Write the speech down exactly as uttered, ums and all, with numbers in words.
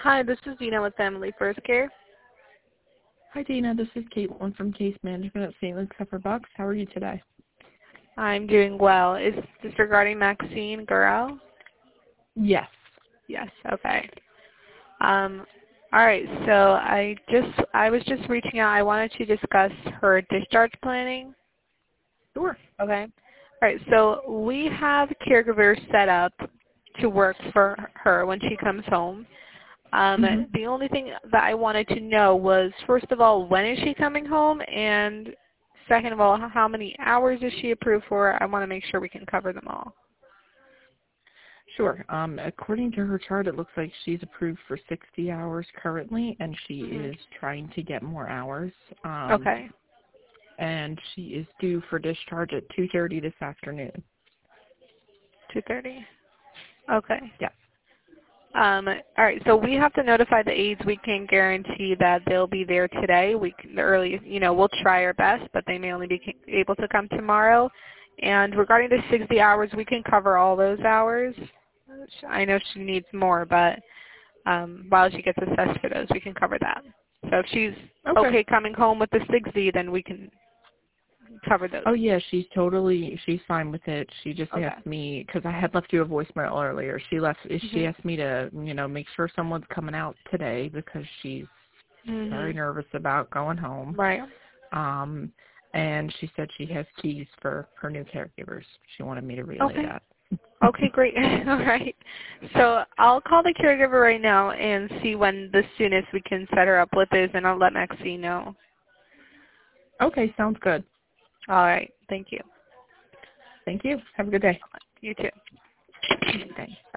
Hi, this is Dina with Family First Care. Hi, Dina. This is Caitlin from Case Management at Saint Luke's Upper Bucks. How are you today? I'm doing well. Is this regarding Maxine Gurrell? Yes. Yes, okay. Um, all right, so I just I was just reaching out. I wanted to discuss her discharge planning. Sure. Okay. All right, so we have caregivers set up to work for her when she comes home. Um, Mm-hmm. the only thing that I wanted to know was, first of all, when is she coming home? And second of all, how many hours is she approved for? I want to make sure we can cover them all. Sure. Um, according to her chart, it looks like she's approved for sixty hours currently, and she Mm-hmm. is trying to get more hours. Um, Okay. and she is due for discharge at two thirty this afternoon. two thirty. Okay. Yes. Um, all right, so we have to notify the aides. We can't guarantee that they'll be there today. We can, the earliest, you know, we'll try our best, but they may only be able to come tomorrow. And regarding the sixty hours, we can cover all those hours. I know she needs more, but um, while she gets assessed for those, we can cover that. So if she's Okay. okay coming home with the sixty, then we can cover those. Oh, yeah, she's totally, she's fine with it. She just Okay. asked me, because I had left you a voicemail earlier, she left, Mm-hmm. she asked me to, you know, make sure someone's coming out today because she's Mm-hmm. very nervous about going home. Right. Um, and she said she has keys for her new caregivers. She wanted me to relay Okay. that. Okay, great. All right. So I'll call the caregiver right now and see when the soonest we can set her up with is, and I'll let Maxine know. Okay, sounds good. All right. Thank you. Thank you. Have a good day. You too. Thanks.